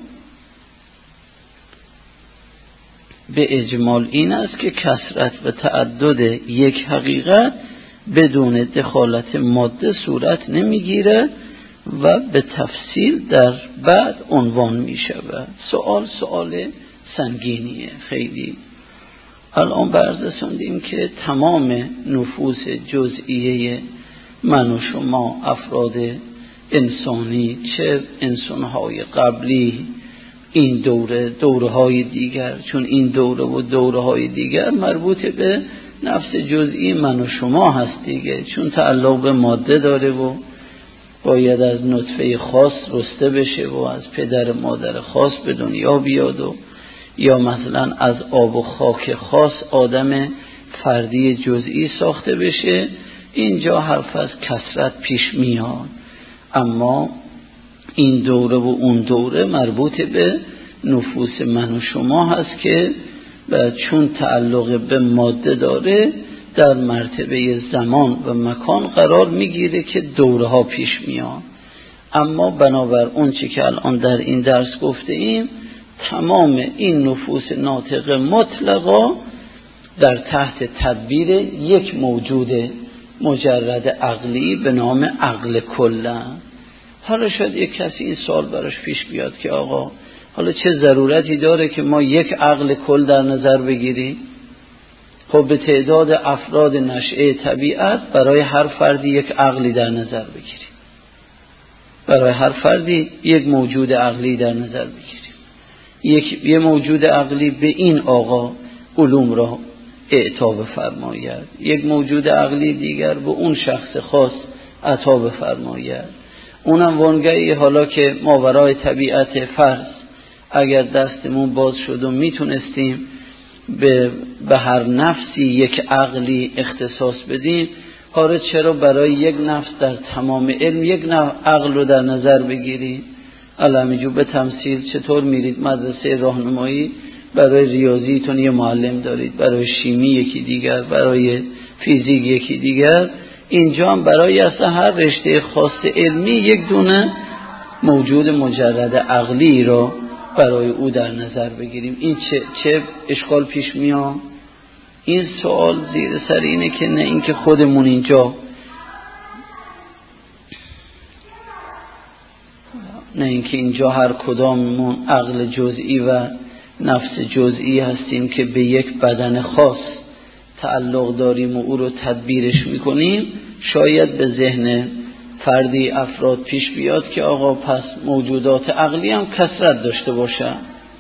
به اجمال این است که کثرت و تعدد یک حقیقت بدون دخالت ماده صورت نمیگیره و به تفصیل در بعد عنوان می شود. سوال سنگینیه خیلی. الان بررسوندیم که تمام نفوس جزئیه من و شما افراد انسانی، چه انسانهای قبلی، این دوره‌های دیگر، چون این دوره و دوره‌های دیگر مربوط به نفس جزئی من و شما هست دیگه، چون تعلق به ماده داره و باید از نطفه خاص رسته بشه و از پدر مادر خاص به دنیا بیاد و یا مثلا از آب و خاک خاص آدم فردی جزئی ساخته بشه. اینجا حرف از کثرت پیش میاد، اما این دوره و اون دوره مربوط به نفوس من و شما هست که چون تعلق به ماده داره در مرتبه زمان و مکان قرار میگیره که دوره ها پیش میاد. اما بنابر اون چی که الان در این درس گفته ایم، تمام این نفوس ناطقه مطلقا در تحت تدبیر یک موجود مجرد عقلی به نام عقل کلن. حالا شاید یک کسی این سوال براش پیش بیاد که آقا حالا چه ضرورتی داره که ما یک عقل کل در نظر بگیریم؟ خب به تعداد افراد نشئه طبیعت برای هر فردی یک عقلی در نظر بگیریم، برای هر فردی یک موجود عقلی در نظر بگیریم. یک موجود عقلی به این آقا علوم را اعطا بفرماید، یک موجود عقلی دیگر به اون شخص خاص عطا بفرماید. اونم وانگهی حالا که ماورای طبیعت فرض اگر دستمون باز شد و میتونستیم به هر نفسی یک عقلی اختصاص بدیم، حالا چرا برای یک نفس در تمام علم یک عقل رو در نظر بگیریم؟ علمیجو به تمثیل چطور میرید مدرسه راهنمایی، برای ریاضیتون یه معلم دارید، برای شیمی یکی دیگر، برای فیزیک یکی دیگر، اینجا هم برای اصلا هر رشته خاص علمی یک دونه موجود مجرد عقلی را برای او در نظر بگیریم. این چه اشکال پیش میاد؟ این سوال زیر سر اینه که نه اینکه خودمون اینجا هر کداممون عقل جزئی و نفس جزئی هستیم که به یک بدن خاص تعلق داریم و او رو تدبیرش میکنیم. شاید به ذهن فردی افراد پیش بیاد که آقا پس موجودات عقلی هم کثرت داشته باشن،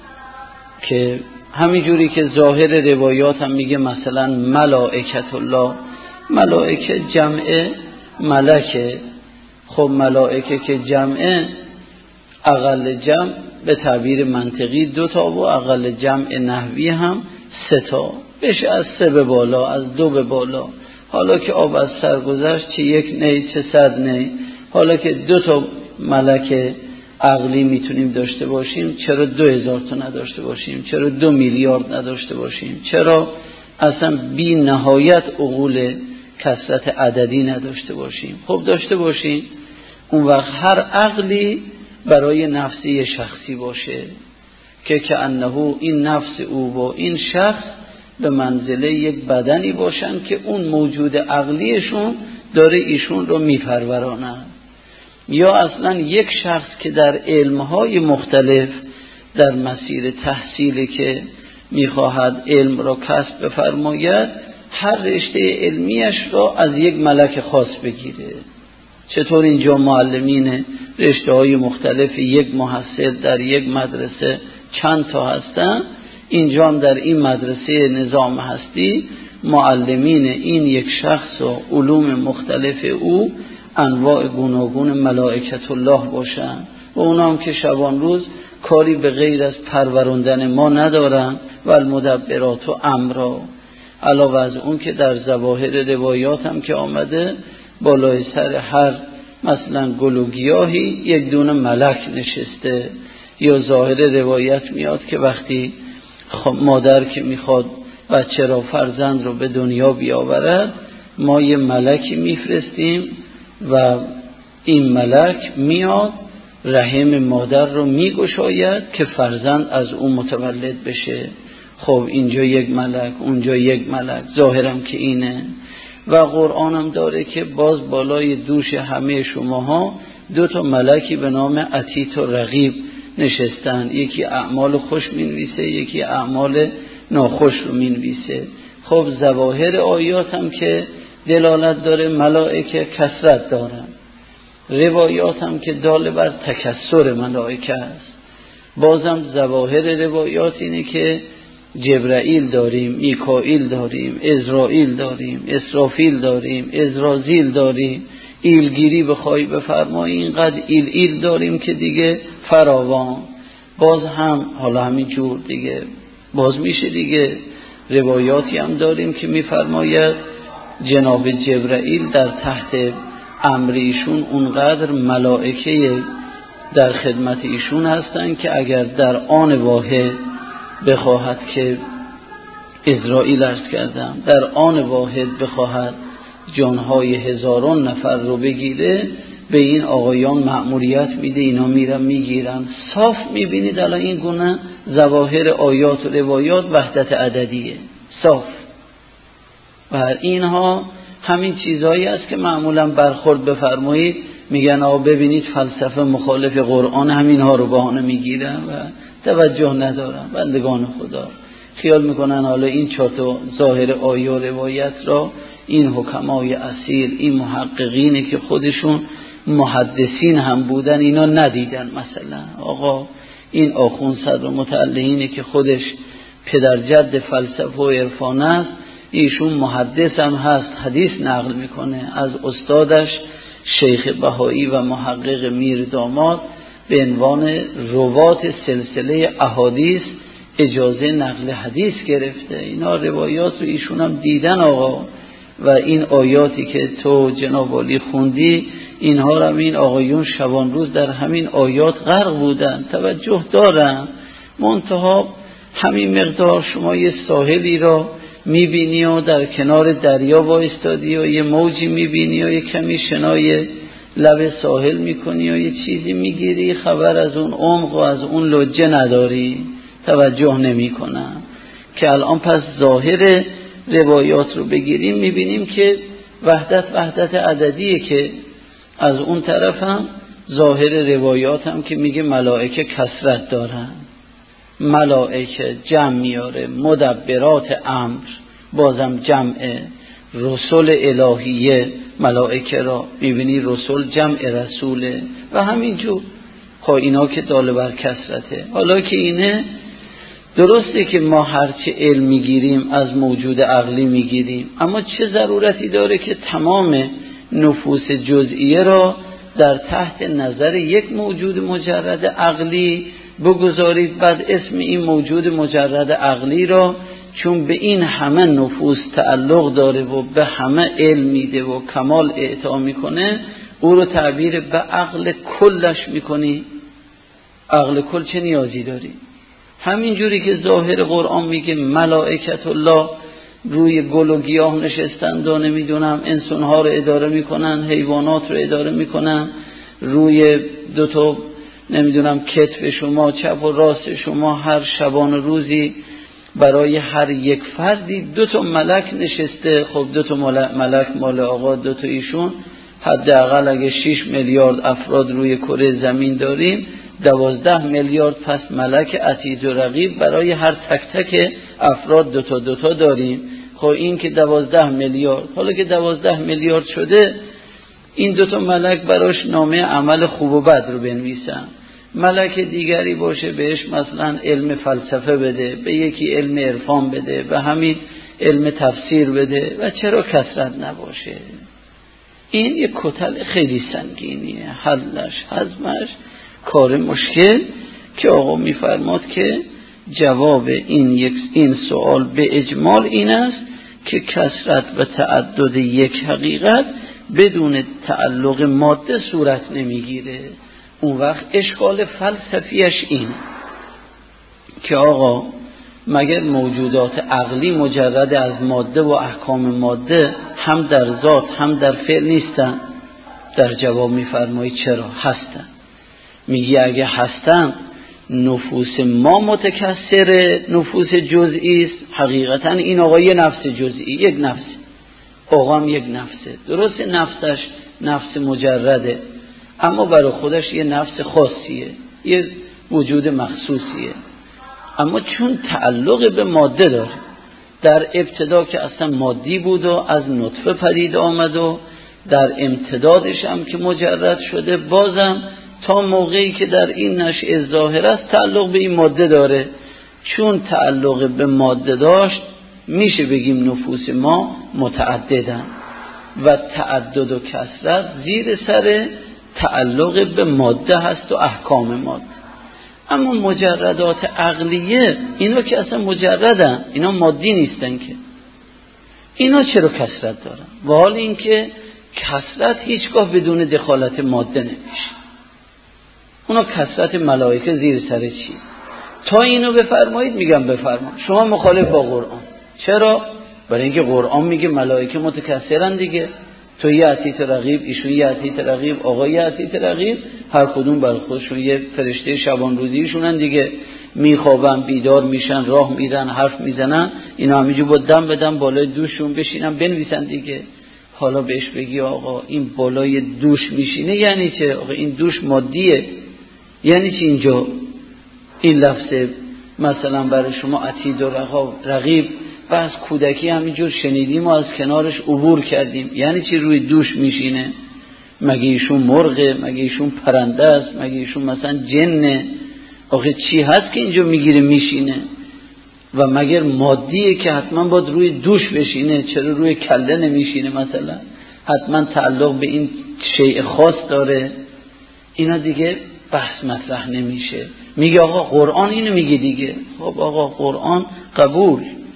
که همینجوری که ظاهر روایات هم میگه مثلا ملائکت الله، ملائکه جمع ملکه. خب ملائکه که جمعه، اقل جمع به تعبیر منطقی 2 تا و اقل جمع نحوی هم 3 تا، بشه از 3 به بالا، از 2 به بالا. حالا که آب از سر گذشت چه 1 نی چه 100 نی. حالا که 2 تا ملک عقلی میتونیم داشته باشیم، چرا 2000 تا نداشته باشیم؟ چرا 2 میلیارد نداشته باشیم؟ چرا اصلا بی نهایت عقول کثرت عددی نداشته باشیم؟ خب داشته باشیم. اون وقت هر عقلی برای نفسی شخصی باشه که انه این نفس او و این شخص به منزله یک بدنی باشن که اون موجود عقلیشون داره ایشون رو میپرورانه، یا اصلا یک شخص که در علمهای مختلف در مسیر تحصیلی که میخواهد علم را کسب بفرماید، هر رشته علمیش را از یک ملک خاص بگیره. چطور اینجا معلمین رشته های مختلف یک محصل در یک مدرسه چند تا هستن، اینجا هم در این مدرسه نظام هستی معلمین این یک شخص و علوم مختلف او انواع گوناگون ملائکت الله باشن و اونا هم که شبان روز کاری به غیر از پروراندن ما ندارن و المدبرات و امرا. علاوه از اون که در ظواهر روایات هم که آمده بالای سر هر مثلا گل و گیاهی یک دونه ملک نشسته، یا ظاهر روایت میاد که وقتی مادر که میخواد بچه را فرزند رو به دنیا بیاورد، ما یه ملکی میفرستیم و این ملک میاد رحم مادر رو میگشاید که فرزند از اون متولد بشه. خب اینجا یک ملک، اونجا یک ملک، ظاهرم که اینه. و قرآنم داره که باز بالای دوش همه شماها 2 ملکی به نام عتیت و رقیب نشستن، یکی اعمال خوش مینویسه، یکی اعمال ناخوش رو مینویسه. خب ظواهر آیات هم که دلالت داره ملائکه کثرت دارن، روایات هم که دال بر تکثر ملائکه است. بازم ظواهر روایات اینه که جبرائیل داریم، میکائیل داریم، عزرائیل داریم، اسرافیل داریم، عزرازیل داریم. ایلگیری بخوای بفرمایی اینقدر ایل داریم که دیگه فراوان. باز هم حالا همین جور دیگه باز میشه دیگه. روایاتی هم داریم که میفرماید جناب جبرائیل در تحت امر ایشون اونقدر ملائکه در خدمت ایشون هستن که اگر در آن واحد بخواهد که اسرائیل عرض کردم در آن واحد بخواهد جانهای هزاران نفر رو بگیره، به این آقایان مأموریت میده، اینا میرن میگیرن. صاف میبینید الان این گونه ظواهر آیات و روایات وحدت عددیه صاف. و اینها همین چیزهایی است که معمولا برخورد بفرمایید میگن آقا ببینید فلسفه مخالف قرآن، همین ها رو بهانه میگیرن و توجه ندارن. بندگان خدا خیال میکنن حالا این 4 ظاهر آیه و روایت را این حکمای اصیل، این محققینی که خودشون محدثین هم بودن اینا ندیدن. مثلا آقا این آخوند صدر متعلقینی که خودش پدر جد فلسفه و عرفان است، ایشون محدث هم هست، حدیث نقل میکنه از استادش شیخ بهایی و محقق میر داماد به عنوان روات سلسله احادیث اجازه نقل حدیث گرفته. اینا روایات رو ایشون هم دیدن آقا. و این آیاتی که تو جناب عالی خوندی اینها رو این آقایون شبان روز در همین آیات غرق بودن، توجه دارن. منتها همین مقدار شما یه ساحلی را میبینی و در کنار دریا وایستادی و یه موجی میبینی و یه کمی شنای لب ساحل میکنی و یه چیزی میگیری، خبر از اون عمق و از اون لجه نداری، توجه نمی کنن. که الان پس ظاهر روایات رو بگیریم میبینیم که وحدت عددیه، که از اون طرف هم ظاهر روایات هم که میگه ملائکه کثرت دارن، ملائکه جمع میاره، مدبرات امر بازم جمعه، رسول الهیه ملائکه را میبینی رسول جمع رسوله و همینجور. خب اینا که دال بر کثرته. حالا که اینه درسته که ما هرچه علم میگیریم از موجود عقلی میگیریم، اما چه ضرورتی داره که تمام نفوس جزئیه را در تحت نظر یک موجود مجرد عقلی بگذارید، بعد اسم این موجود مجرد عقلی را چون به این همه نفوس تعلق داره و به همه علم میده و کمال اعطا میکنه، او رو تعبیر به عقل کلش میکنی؟ عقل کل چه نیازی داری؟ همین جوری که ظاهر قرآن میگه ملائکت الله روی گل و گیاه نشستند و نمیدونم انسانها رو اداره میکنن، حیوانات رو اداره میکنن، روی 2 نمیدونم کتف شما چپ و راست شما هر شبان روزی برای هر یک فردی 2 ملک نشسته. خب 2 ملک مال آقا، 2 ایشون، حداقل اگه 6 میلیارد افراد روی کره زمین داریم 12 میلیارد پس ملک عتید و رقیب برای هر تک تک افراد 2 داریم. خب این که 12 میلیارد، حالا که 12 میلیارد شده این 2 ملک براش نامه عمل خوب و بد رو بنویسن. ملک دیگری باشه بهش مثلا علم فلسفه بده، به یکی علم عرفان بده، به همین علم تفسیر بده و چرا کثرت نباشه؟ این یک کتل خیلی سنگینیه، حلش هضمش کار مشکل. که آقا میفرماد که جواب این سوال به اجمال این است که کثرت و تعدد یک حقیقت بدون تعلق ماده صورت نمیگیره. اون وقت اشکال فلسفیش این که آقا مگر موجودات عقلی مجرد از ماده و احکام ماده هم در ذات هم در فعل نیستن؟ در جواب میفرمایید چرا هستن. میگی اگه هستن نفوس ما متکثر نفوس جزئی است، حقیقتا این آقا یه نفس جزئی، یک نفس، آقا هم یک نفسه، درست نفسش نفس مجرده اما برای خودش یه نفس خاصیه، یه وجود مخصوصیه، اما چون تعلق به ماده داره، در ابتدا که اصلا مادی بود و از نطفه پدید آمد و در امتدادش هم که مجرد شده، بازم تا موقعی که در این نشأه ظاهر است تعلق به این ماده داره. چون تعلق به ماده داشت میشه بگیم نفوس ما متعددن و تعدد و کثرت زیر سر تعلق به ماده هست و احکام ماده. اما مجردات عقلیه اینا که اصلا مجردن، اینا مادی نیستن که، اینا چرا کثرت دارن؟ و حال این که کثرت هیچگاه بدون دخالت ماده نمیشه. اونا کثرت ملائکه زیر سر چی؟ تا اینو بفرمایید میگم بفرمایید شما مخالف با قرآن. چرا؟ برای اینکه قرآن میگه ملائکه متکثرن دیگه، تو یه عتیت رقیب، ایشون یه عتیت رقیب، آقا یه عتیت رقیب، هر کدوم برای خودشون یه فرشته شبان روزیشونن دیگه، میخوابن بیدار میشن، راه میرن، حرف میزنن، اینا همینجور با دم بدم بالای دوششون بشینن بنویسن دیگه. حالا بهش بگی آقا این بالای دوش میشینه یعنی چه؟ آقا این دوش مادیه یعنی چی اینجا؟ این لفظ مثلا برای شما عتید و رقیب و از کودکی همینجور شنیدیم و از کنارش عبور کردیم، یعنی چی روی دوش میشینه؟ مگه ایشون مرغه؟ مگه ایشون پرنده است؟ مگه ایشون مثلا جنه؟ آخه چی هست که اینجا میگیره میشینه؟ و مگر مادیه که حتما باید روی دوش بشینه؟ چرا روی کله نمیشینه مثلا؟ حتما تعلق به این شیء خاص داره. اینا دیگه بحث مطرح نمیشه. میگه آقا قرآن اینو میگه دیگه. خب آقا قرآن قبول،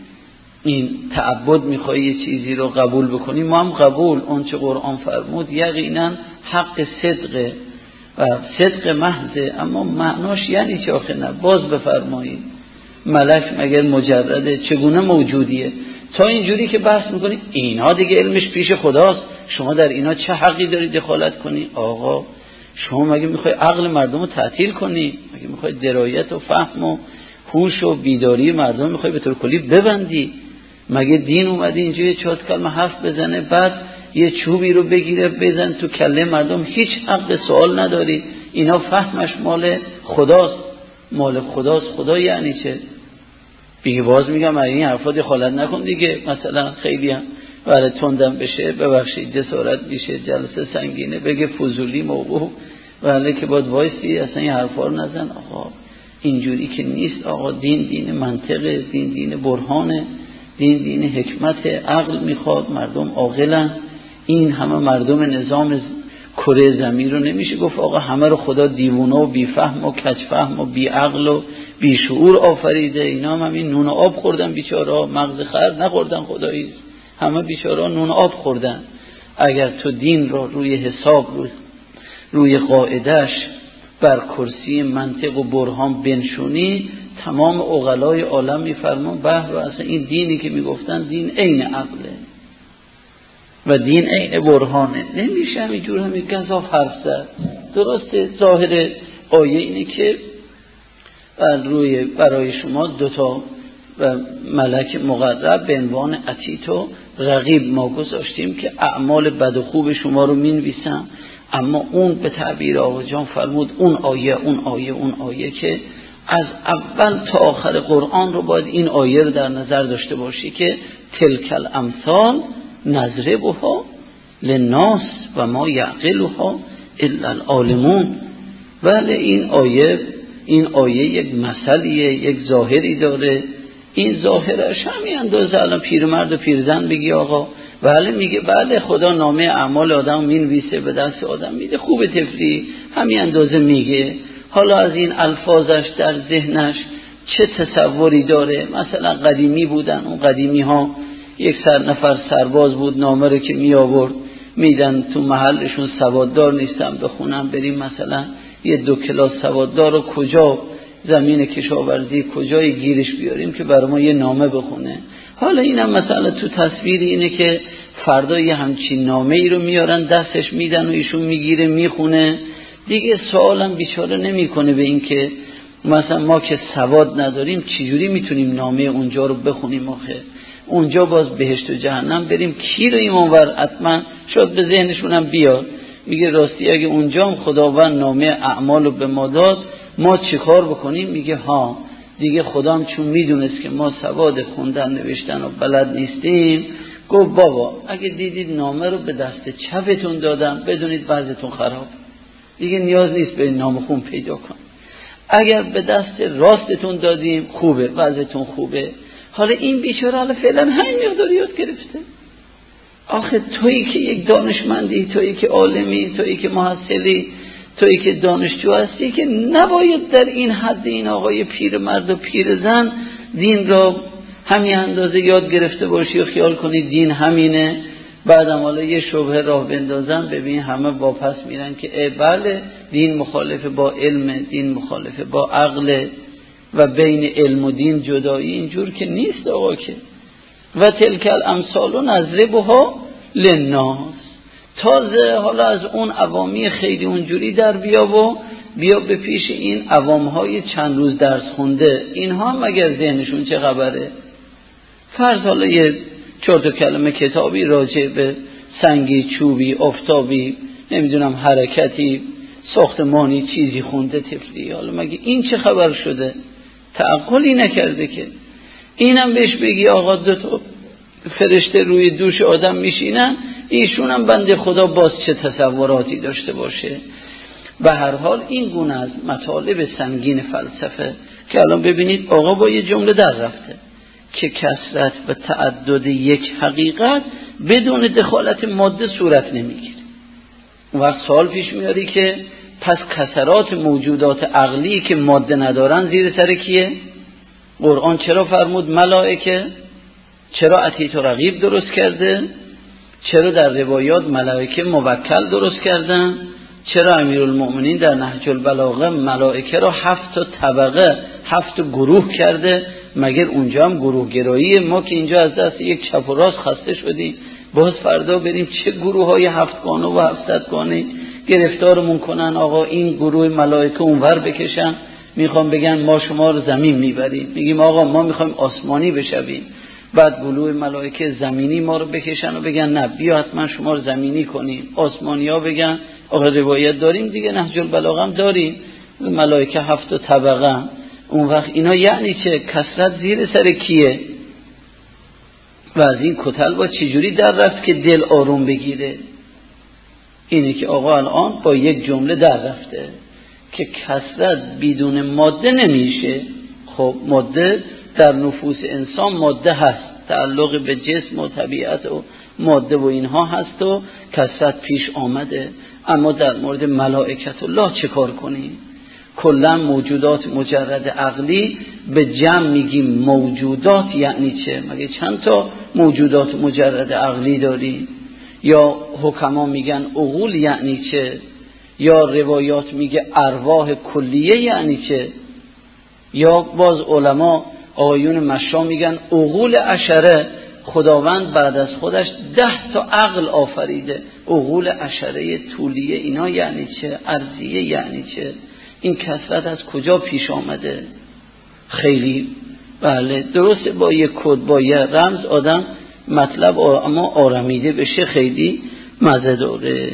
این تعبد میخوای یه چیزی رو قبول بکنی، ما هم قبول، اون چه قرآن فرمود یقینا حق صدقه و صدق محضه، اما معناش یعنی چه آخه؟ نه باز بفرمایید ملک مگر مجرده؟ چگونه موجودیه؟ تا اینجوری که بحث میکنی اینا دیگه علمش پیش خداست، شما در اینا چه حقی داری دخالت کنی؟ آقا شما مگه میخوای عقل مردم رو تعطیل کنی؟ مگه میخوای درایت و فهم و هوش و بیداری مردم میخوای به طور کلی ببندی؟ مگه دین اومده اینجا یه چهت کلمه حرف بزنه بعد یه چوبی رو بگیره بزن تو کله مردم؟ هیچ حق سوال نداری. اینا فهمش مال خداست، مال خداست. خدا یعنی چه؟ بگی باز میگم این حرفا دخالت نکن دیگه. مثلا خیلی هم برای تندم بشه ببخشید جسارت میشه، جلسه سنگینه، بگه فضولی موقوف، ولی که باید وایسی اصلا این حرفا رو نزن. آقا اینجوری که نیست. آقا دین دین منطقه، دین دین برهانه، دین دین حکمت، عقل میخواد، مردم عاقلن. این همه مردم نظام کره زمین رو نمیشه گفت آقا همه رو خدا دیوونه و بیفهم و کجفهم و بی عقل و بی شعور آفریده. اینا هم همین نون آب خوردن بیچاره‌ها، مغز خر نخوردن خدایی، همه بیچاره‌ها نون آب خوردن. اگر تو دین رو روی حساب روی قاعدش بر کرسی منطق و برهان بنشونی، تمام عقلای عالم میفرمان بحر و اصلا این دینی که میگفتن دین عین عقله و دین عین برهانه. نمیشه همینجور همین گزاف حرف زد. درسته ظاهر آیه اینه که روی برای شما دوتا ملک مقرب به عنوان عتید و رقیب ما گذاشتیم که اعمال بد و خوب شما رو مینویسن. اما اون به تعبیر آقا جان فرمود اون آیه که از اول تا آخر قرآن رو باید این آیه رو در نظر داشته باشی که تلک الامثال نضربها للناس و ما یعقلها الا العالمون. ولی این آیه یک مثلیه، یک ظاهری داره. این ظاهرش همین اندازه الان پیرمرد و پیرزن بگی آقا بله، میگه بله خدا نامه اعمال آدم مینویسه به دست آدم میده، خوب طفلی همین اندازه میگه. حالا از این الفاظش در ذهنش چه تصوری داره؟ مثلا قدیمی بودن، اون قدیمی ها یک نفر سرباز بود، نامه رو که می آورد میدن تو محلشون سواددار نیستن بخونن، بریم مثلا یه 2 کلاس سواددار رو کجا زمین کشاورزی کجای گیرش بیاریم که برای ما یه نامه بخونه. حالا اینم مثلا تو تصویر اینه که فردا یه همچین نامه ای رو میارن دستش میدن و ایشون میگیره میخونه دیگه. سوالم بیچاره نمیکنه به این که مثلا ما که سواد نداریم چجوری میتونیم نامه اونجا رو بخونیم؟ آخه اونجا باز بهشت و جهنم بریم کی رو ایمانور حتما شاید به ذهنشونم بیاد. میگه راستی اگه اونجا هم خداوند نامه اعمال رو به ما داد ما چی کار بکنیم؟ میگه ها دیگه خدام چون میدونست که ما سواد خوندن نوشتن و بلد نیستیم گفت بابا اگه دیدید نامه رو به دست چپتون دادم بدونید وضعتون خراب دیگه نیاز نیست به نامه خون پیدا کن. اگر به دست راستتون دادیم خوبه وضعتون خوبه. حالا این بیچاره حالا فعلا همین مقدار یاد گرفته. آخه تویی که یک دانشمندی، تویی که عالمی، تویی که محصلی، تویی که دانشجو هستی که نباید در این حد این آقای پیرمرد و پیرزن دین را همین اندازه یاد گرفته باشی و خیال کنی دین همینه. بعدم حالا یه شبهه راه بندازن ببین همه واپس میرن که بله دین مخالف با علم، دین مخالف با عقل و بین علم و دین جدایی اینجور که نیست آقا که. و تلک الامثال نضربها للناس. تازه حالا از اون عوامی خیلی اونجوری در بیا به پیش این عوامهای چند روز درس خونده اینها مگر ذهنشون چه خبره؟ فرض حالا یه 4 کلمه کتابی راجع به سنگی، چوبی، آفتابی، نمیدونم حرکتی، ساختمانی چیزی خونده طفلی، حالا مگه این چه خبر شده؟ تعقلی نکرده که. اینم بهش بگی آقا 2 فرشته روی دوش آدم میشینن ایشون هم بنده خدا باز چه تصوراتی داشته باشه. به هر حال این گونه از مطالب سنگین فلسفه که الان ببینید آقا با یه جمله در رفته که کثرت و تعدد یک حقیقت بدون دخالت ماده صورت نمیگیره. اون وقت سوال پیش میاری که پس کثرات موجودات عقلی که ماده ندارن زیر سر کیه؟ قرآن چرا فرمود ملائکه؟ چرا عتیت و رقیب درست کرده؟ چرا در روایات ملائکه موکل درست کردن؟ چرا امیرالمؤمنین در نهج البلاغه ملائکه را 7 طبقه 7 گروه کرده؟ مگر اونجا هم گروه گرایی؟ ما که اینجا از دست یک چپ و راست خسته شدیم باز فردا بریم چه گروه های 7 گانه و 700 گانه گرفتارمون کنن. آقا این گروه ملائکه اونور بکشن میخوام بگن ما شما رو زمین میبریم، میگیم آقا ما میخوایم آسمانی بشویم. بعد گروه ملائکه زمینی ما رو بکشن و بگن نه بیا حتما شما رو زمینی کنیم. آسمانی ها بگن آقا روایت داریم دیگه نهج البلاغه هم داریم ملائکه 7 طبقه. اون وقت اینا یعنی چه؟ کثرت زیر سر کیه؟ و از این کتل با چجوری در رفت که دل آروم بگیره؟ اینه که آقا الان با یک جمله در رفته که کثرت بدون ماده نمیشه. خب ماده در نفوس انسان ماده هست، تعلق به جسم و طبیعت و ماده و اینها هست و کثرت پیش آمده. اما در مورد ملائکت الله چه کار کنیم؟ کلا موجودات مجرد عقلی به جمع میگیم موجودات یعنی چه؟ مگه چند تا موجودات مجرد عقلی داریم؟ یا حکما میگن عقول یعنی چه؟ یا روایات میگه ارواح کلیه یعنی چه؟ یا باز علما آیون مشا میگن عقول عشره، خداوند بعد از خودش 10 عقل آفریده. عقول عشره طولیه اینا یعنی چه؟ ارضیه یعنی چه؟ این کثرت از کجا پیش آمده؟ خیلی بله درسته با یک کد با یک رمز آدم مطلب اما آرمیده بشه خیلی مزه داره.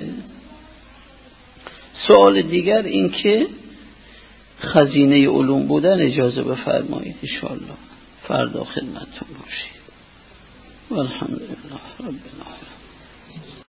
سوال دیگر این که خزینه علوم بودن اجازه بفرمایید ان شاء الله فردا خدمتتون باشید. والحمدلله رب العالمین.